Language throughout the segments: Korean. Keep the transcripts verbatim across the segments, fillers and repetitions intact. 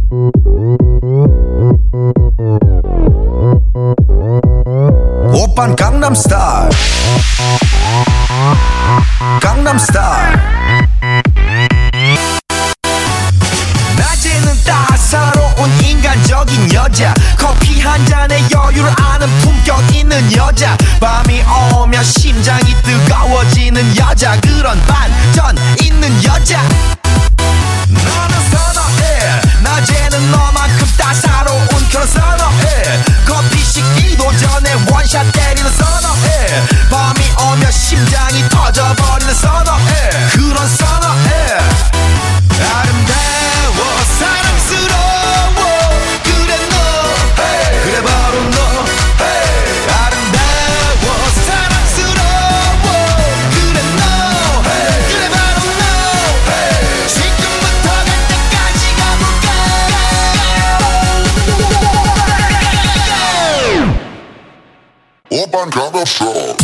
오빤 강남스타일 강남스타일 낮에는 따사로운 인간적인 여자 커피 한 잔에 여유를 아는 품격 있는 여자 밤이 오면 심장이 뜨거워지는 여자 그런 반전 있는 여자 너는 선어해 낮에는 너만큼 따사로운 그런 선어해 커피 식기도 전에 원샷 때리는 선어해 밤이 오면 심장이 터져버리는 선어해 그런 선어해 아름다워 사랑스러워 그래 너 hey. 그래 바로 너 hey. 아름다워 사랑스러워 그래 너 hey. 그래 바로 너 hey. 지금부터 갈 때까지 가볼까 오빤 강남스타일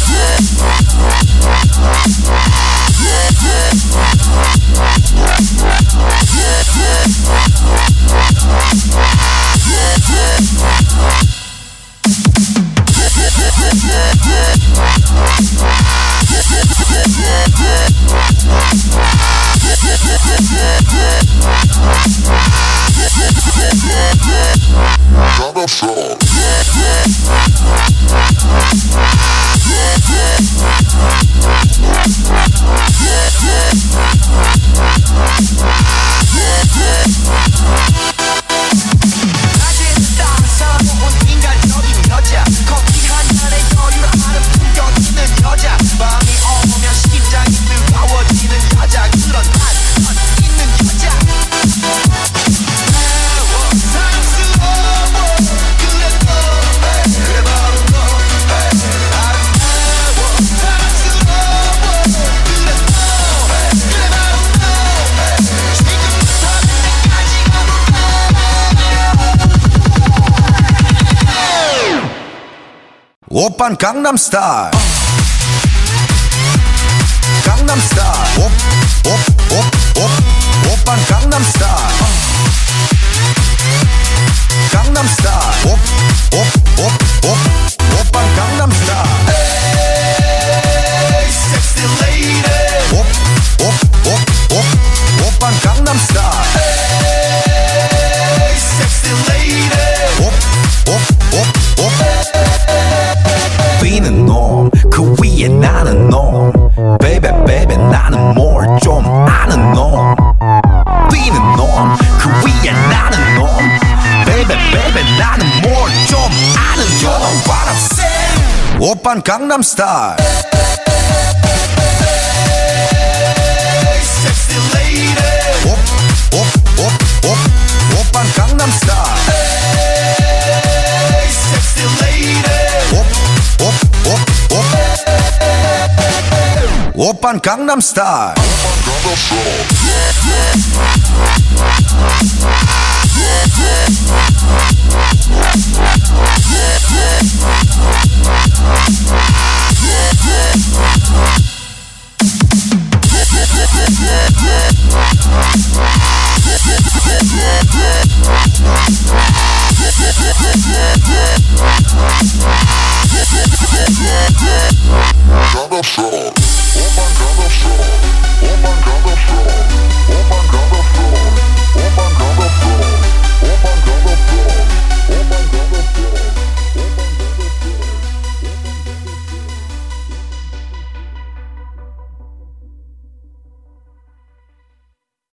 오빤 강남스타일 강남스타일 옵옵옵옵 오빤 강남스타일 강남스타일 옵옵옵옵 오빤 강남스타일 에이 섹시 레이디 옵옵옵옵 오빤 강남스타일 에이 섹시 레이디 옵옵옵옵 뛰는 놈 그 위에 나는 놈 베이베 베이베 나는 뭘 좀 아는 놈 뛰는 놈 그 위에 나는 놈 베이베 베이베 나는 뭘 좀 아는 놈 You know what I'm saying 오빤 강남스타일 Sexy lady 옵옵옵옵 오빤 강남스타일 Sexy lady 오빤 강남스타일